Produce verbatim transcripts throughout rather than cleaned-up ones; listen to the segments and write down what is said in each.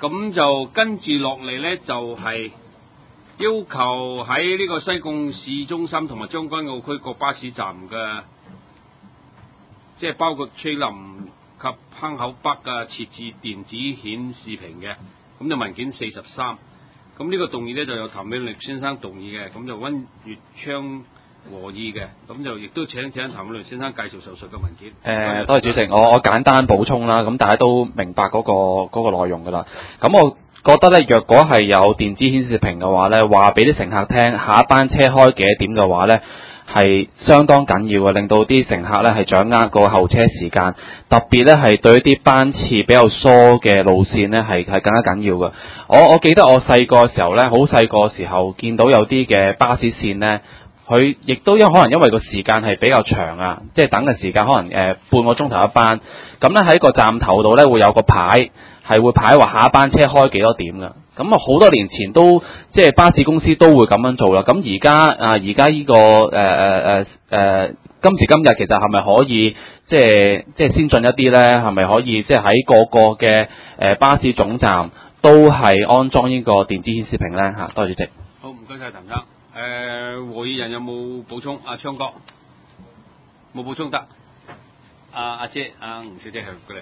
咁就跟住落嚟呢，就係、是、要求喺呢個西貢市中心同埋將軍澳區各巴士站嘅，即係包括翠林及坑口北嘅設置電子顯示屏嘅。咁就文件四十三。咁呢個動議呢，就由譚美倫先生動議嘅，咁就溫月昌和議嘅，咁就亦都請請譚美倫先生介紹上述嘅文件。誒、 呃，多謝主席，我我簡單補充啦，咁大家都明白嗰、那個嗰、那個內容㗎啦。咁我覺得咧，若果係有電子顯示屏嘅話咧，話俾啲乘客聽下一班車開幾多點嘅話咧，係相當緊要嘅，令到啲乘客咧係掌握個候車時間，特別咧係對一啲班次比較疏嘅路線咧係係更加緊要嘅。我我記得我細個時候咧，好細個時候見到有啲嘅巴士線咧，佢亦都因可能因為個時間係比較長啊，即係等嘅時間可能誒、呃、半個鐘頭一班，咁咧喺個站頭度咧會有個牌，係會牌話下一班車開幾多點㗎。咁啊好多年前都即係巴士公司都會咁樣做啦。咁而家啊而家呢個誒誒誒誒今時今日其實係咪可以即係即係先進一啲咧？係咪可以即係喺個個嘅誒、呃、巴士總站都係安裝呢個電子顯示屏咧？嚇，多謝主席。 好，唔該晒譚生。誒、呃，會議人有冇補充？阿、啊、昌哥冇補充得。阿、啊、阿姐，阿、啊、吳小姐係過嚟。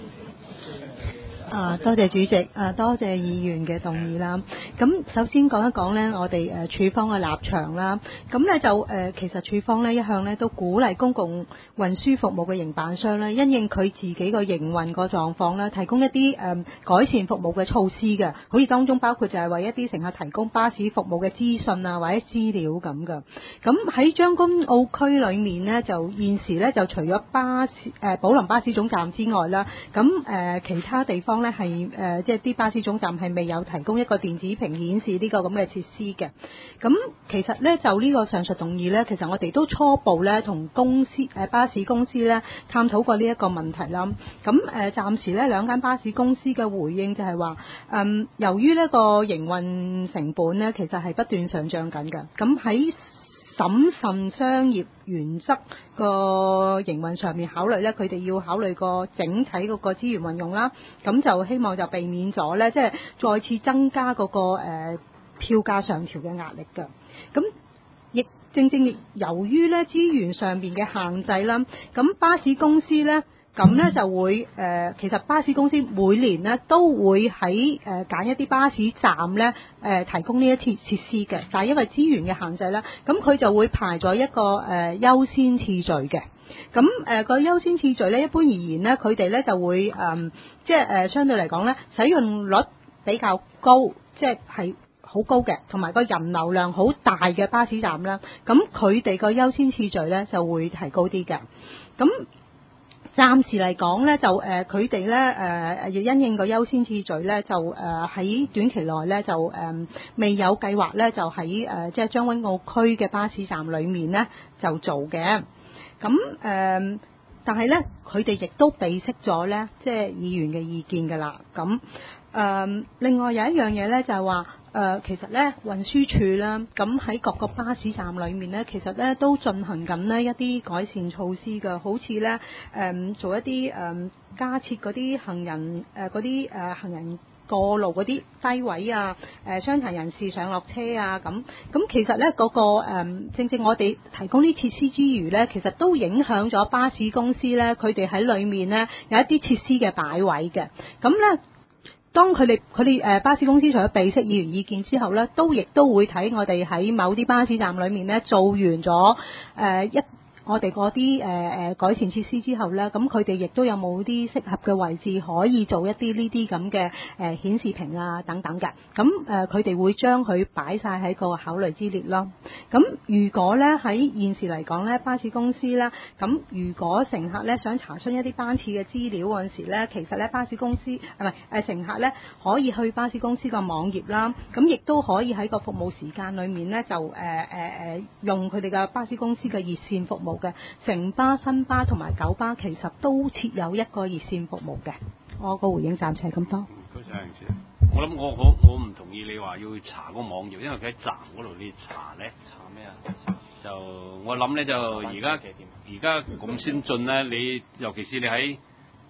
啊，多謝主席，啊多謝議員嘅動議啦。咁首先講一講呢，我哋誒、呃、署方嘅立場啦。咁呢就誒、呃，其實署方呢一向呢都鼓勵公共運輸服務嘅營辦商呢，因應佢自己個營運個狀況啦，提供一啲誒、呃、改善服務嘅措施嘅。好似當中包括就係為一啲乘客提供巴士服務嘅資訊啊，或者資料咁嘅。咁喺將軍澳區裏面呢，就現時呢就除咗巴士誒、呃、寶林巴士總站之外啦，咁誒、呃、其他地方咧係誒即係啲巴士總站係未有提供一個電子屏顯示呢個咁嘅設施嘅。咁其實咧就呢個上述動議咧，其實我哋都初步咧同公司誒、呃、巴士公司咧探討過呢一個問題啦。咁誒、呃、暫時咧兩間巴士公司嘅回應就係話，嗯由於呢個營運成本咧其實係不斷上漲緊嘅。咁喺審慎商業原則個營運上面考慮咧，佢哋要考慮個整體嗰個資源運用啦，咁就希望就避免咗咧，即係再次增加嗰、嗰個誒、呃、票價上調嘅壓力㗎。咁亦正正亦由於咧資源上邊嘅限制啦，咁巴士公司咧。咁咧就會誒、呃，其實巴士公司每年咧都會喺誒揀一啲巴士站咧誒、呃、提供呢一啲設施嘅，但係因為資源嘅限制咧，咁佢就會排咗一個誒、呃、優先次序嘅。咁誒個優先次序咧，一般而言咧，佢哋咧就會誒、呃、即係誒、呃、相對嚟講咧，使用率比較高，即係係好高嘅，同埋個人流量好大嘅巴士站啦。咁佢哋個優先次序咧就會提高啲嘅。咁暫時嚟講咧，就誒佢哋咧誒要因應個優先次序咧，就誒喺、呃、短期內咧就誒、呃、未有計劃咧，就喺誒、呃、即係將軍澳區嘅巴士站裏面咧就做嘅。咁誒、呃，但係咧佢哋亦都備悉咗咧，即係議員嘅意見㗎啦。咁誒、呃，另外有一樣嘢咧就係話。誒、呃、其實咧運輸署啦，咁喺各個巴士站裏面咧，其實咧都進行緊呢一啲改善措施嘅，好似咧誒做一啲誒、呃、加設嗰啲行人誒嗰啲誒行人過路嗰啲低位啊，誒傷殘人士上落車啊，咁咁其實咧嗰、那個、呃、正正我哋提供啲設施之餘咧，其實都影響咗巴士公司咧，佢哋喺裏面咧有一啲設施嘅擺位嘅，咁咧。當佢哋佢哋誒巴士公司除咗備悉議員意見之後咧，都亦都會睇我哋喺某啲巴士站裏面咧做完咗誒、呃、一我哋嗰啲誒誒改善設施之後咧，咁佢哋亦都有冇啲適合嘅位置可以做一啲呢啲咁嘅誒顯示屏啊等等嘅，咁誒佢哋會將佢擺晒喺個考慮之列咯。咁如果咧喺現時嚟講咧，巴士公司咧，咁如果乘客咧想查詢一啲班次嘅資料嗰陣時咧，其實咧巴士公司係咪誒乘客咧可以去巴士公司個網頁啦，咁亦都可以喺個服務時間裏面咧就誒誒誒用佢哋嘅巴士公司嘅熱線服務。嘅城巴、新巴同埋九巴其實都設有一個熱線服務嘅。我個回應暫時係咁多。 多謝陳生。我諗我我我唔同意你話要查個網頁，因為佢喺站嗰度你查咧。查咩啊？就我諗咧就而家而家咁先進咧，你尤其是你喺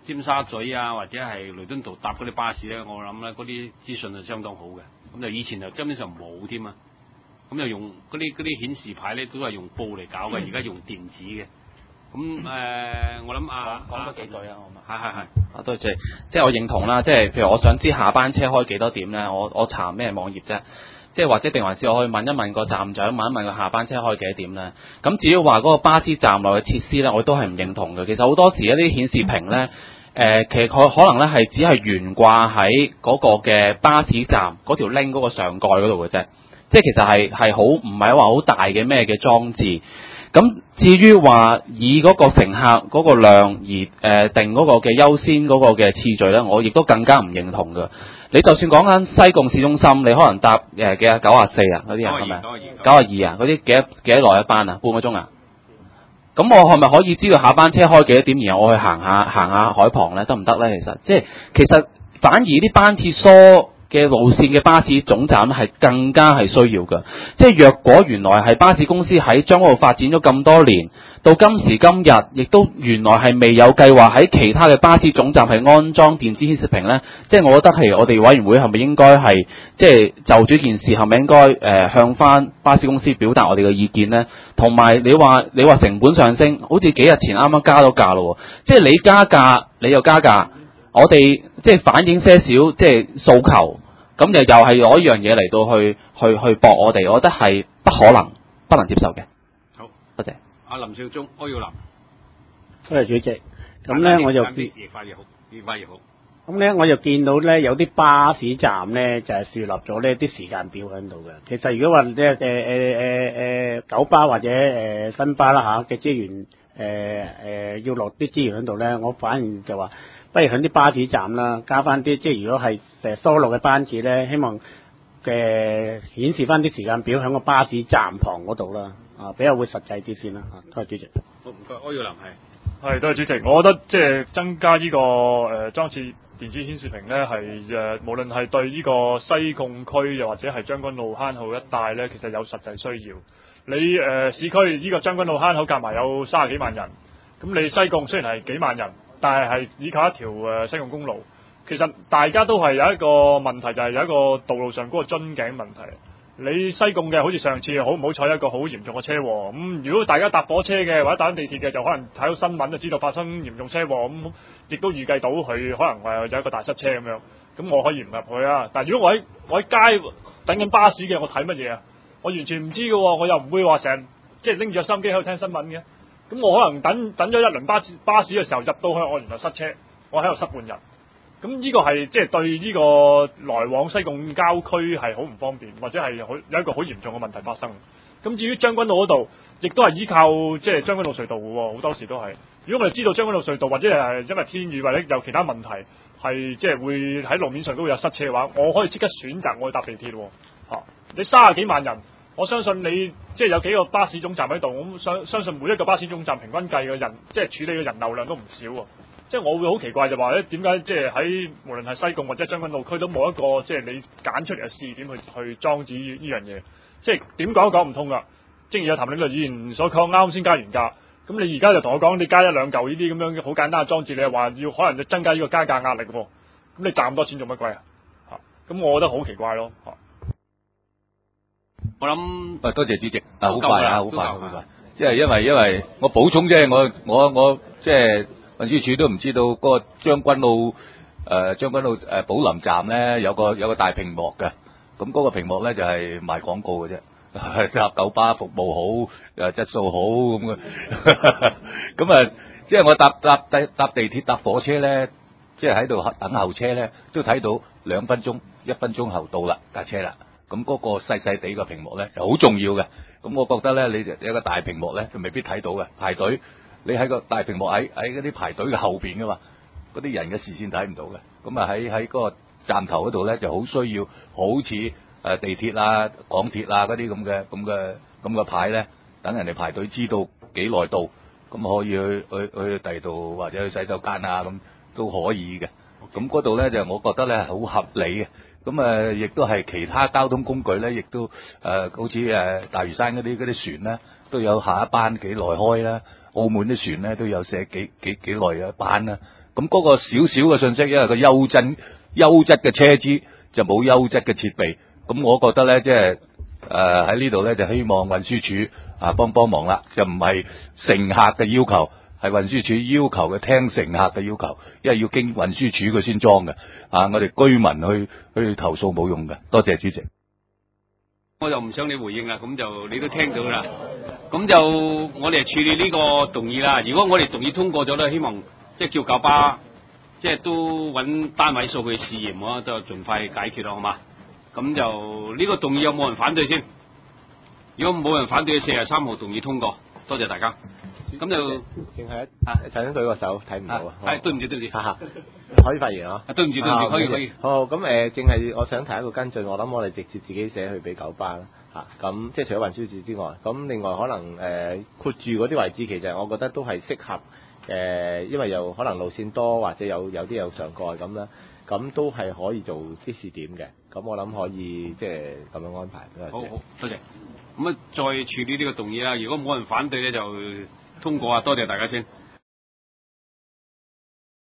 尖沙咀啊或者係彌敦道搭嗰啲巴士咧，我諗咧嗰啲資訊係相當好嘅。咁就以前就根本上冇添啊，咁就用嗰啲嗰啲顯示牌咧都係用布嚟搞嘅，而家用電子嘅。咁誒、呃，我諗啊， 講多幾句啊，好嘛？ 係係係。 啊，多謝，即係我認同啦。即係譬如我想知下班車開幾多點咧，我我查咩網頁啫？即係或者定還是我去問一問個站長，問一問個下班車開幾多點咧？咁至於話嗰個巴士站內嘅設施咧，我都係唔認同嘅。其實好多時一啲顯示屏咧，誒、呃，其實佢可能咧係只係懸掛喺嗰個嘅巴士站嗰條 link 嗰個上蓋嗰度嘅啫。即係其實係係好唔係話好大嘅咩嘅裝置。咁至於話以嗰個乘客嗰個量而誒、呃、定嗰個嘅優先嗰個嘅次序咧，我亦都更加唔認同嘅。你就算講緊西貢市中心，你可能搭誒、呃、幾啊九啊四啊嗰啲人係咪？九啊二啊嗰啲幾多幾多耐一班啊？半個鐘啊？咁我係咪可以知道下班車開幾多點，然後我去行下行下海旁咧，得唔得咧？其實即係其實反而啲班次疏嘅路線嘅巴士總站咧，係更加係需要嘅。即係若果原來係巴士公司喺將軍澳發展咗咁多年，到今時今日，亦都原來係未有計劃喺其他嘅巴士總站係安裝電子顯示屏呢。即係我覺得係我哋委員會係咪應該係即係就住件事係咪應該誒、呃、向翻巴士公司表達我哋嘅意見呢？同埋你話你話成本上升，好似幾日前啱啱加咗價咯，即係你加價，你又加價。我哋即係反映些少即係訴求，咁就又係攞一樣嘢嚟到去去去駁我哋，我覺得係不可能、不能接受嘅。 好， 多謝。 阿林少忠，柯耀林。 多謝主席。咁咧我就見越快越好，越快越好。 咁咧我就見到咧有啲巴士站咧就係樹立咗呢啲時間表喺度嘅。其實如果話即係誒誒誒誒九巴或者誒、呃、新巴啦嚇嘅資源誒誒、呃、要落啲資源喺度咧，我反而就話不如喺啲巴士站啦加翻啲，即係如果係誒疏落嘅班次咧，希望嘅顯示翻啲時間表喺個巴士站旁嗰度啦，啊比較會實際啲先啦嚇。多謝主席。 好唔該，柯耀林係。 係，多謝主席。我覺得即係增加呢、這個誒、呃、裝置電子顯示屏咧，係誒、呃、無論係對呢個西貢區又或者係將軍澳坑口一帶咧，其實有實際需要。你誒、呃、市區呢個將軍澳坑口夾埋有三十幾萬人，咁你西貢雖然係幾萬人，但係係依靠一條誒、呃、西貢公路。其實大家都係有一個問題，就係、是、有一個道路上嗰個樽頸問題。你西貢嘅好似上次好唔好彩一個好嚴重嘅車禍，咁、嗯、如果大家搭火車嘅或者搭緊地鐵嘅，就可能睇到新聞就知道發生嚴重車禍，咁、嗯、亦都預計到佢可能誒有一個大塞車咁樣，咁我可以唔入去啊。但係如果我喺我喺街等緊巴士嘅，我睇乜嘢啊？我完全唔知嘅，我又唔會話成日即係拎住個收音機喺度聽新聞嘅，咁我可能等等咗一輪巴士巴士嘅時候入到去，我原來塞車，我喺度塞半日。咁呢個係即係對呢個來往西貢郊區係好唔方便，或者係好有一個好嚴重嘅問題發生。咁至於將軍澳嗰度，亦都係依靠即係將軍澳隧道嘅喎，好多時都係。如果我哋知道將軍澳隧道或者係因為天雨或者有其他問題係即係會喺路面上都會有塞車嘅話，我可以即刻選擇我去搭地鐵喎。嚇、啊，你三十幾萬人，我相信你即係有幾個巴士總站喺度，咁相相信每一個巴士總站平均計嘅人即係處理嘅人流量都唔少喎。即係我會好奇怪就話咧，點解即係喺無論係西貢或者將軍澳區都冇一個即係你揀出嚟嘅試點去去裝置呢樣嘢？即係點講都講唔通㗎。正如有譚領導議員所講，啱先加完價，咁你而家就同我講你加一兩嚿呢啲咁樣好簡單嘅裝置，你係話要可能要增加呢個加價壓力喎？咁你賺咁多錢做乜鬼啊？嚇！咁我覺得好奇怪咯嚇。 我諗， 喂，多謝主席，啊，好快啊，好快，好快。即係因為因為我補充啫，我我我即係。運輸署都唔知道嗰個將軍澳誒將軍澳誒寶林站咧有個有個大屏幕嘅，咁嗰個屏幕咧就係賣廣告嘅啫，搭九巴服務好誒質素好咁嘅，咁啊即係我搭搭搭搭地鐵搭火車咧，即係喺度等候車咧，都睇到兩分鐘一分鐘後到啦架車啦，咁嗰個細細地個屏幕咧就好重要嘅，咁我覺得咧你就有個大屏幕咧就未必睇到嘅，排隊。你喺個大屏幕喺喺嗰啲排隊嘅後邊噶嘛，嗰啲人嘅視線睇唔到嘅，咁啊喺喺嗰個站頭嗰度咧就好需要，好似誒地鐵啊、港鐵啊嗰啲咁嘅咁嘅咁嘅牌咧，等人哋排隊知道幾耐到，咁可以去去去第二度或者去洗手間啊咁都可以嘅。咁嗰度咧就我覺得咧好合理嘅，咁誒亦都係其他交通工具咧，亦都誒、呃、好似誒大嶼山嗰啲嗰啲船咧都有下一班幾耐開啦。澳門啲船咧都有寫幾幾幾耐一班啦， 咁嗰個少少嘅信息，因為個優質優質嘅車資就冇優質嘅設備，咁我覺得咧，即係誒喺呢度咧就希望運輸署啊幫幫忙啦，就唔係乘客嘅要求，係運輸署要求嘅聽乘客嘅要求，因為要經運輸署佢先裝嘅，啊我哋居民去去投訴冇用嘅。多謝主席。 我就唔想你回應啦，咁就你都聽到啦。咁就我哋處理呢個動議啦。如果我哋動議通過咗咧，希望即係叫九巴，即係都揾單位數去試驗咯，就盡快解決咯，好嘛？咁就呢個動議有冇人反對先？如果冇人反對，四十三號動議通過，多謝大家。咁就淨係啊，頭先舉個手睇唔到啊。 係對唔住對唔住， 可以發言啊？ 對唔住對唔住，可以可以。 好，咁誒，淨係我想提一個跟進，我諗我哋直接自己寫去俾九巴啦。嚇，咁即係除咗運輸署之外，咁另外可能誒括住嗰啲位置，其實我覺得都係適合誒，因為有可能路線多或者有有啲有上蓋咁啦，咁都係可以做啲試點嘅。咁我諗可以即係咁樣安排。 好好，多謝。咁啊，再處理呢個動議啦。如果冇人反對咧，就通過啊！多謝大家先。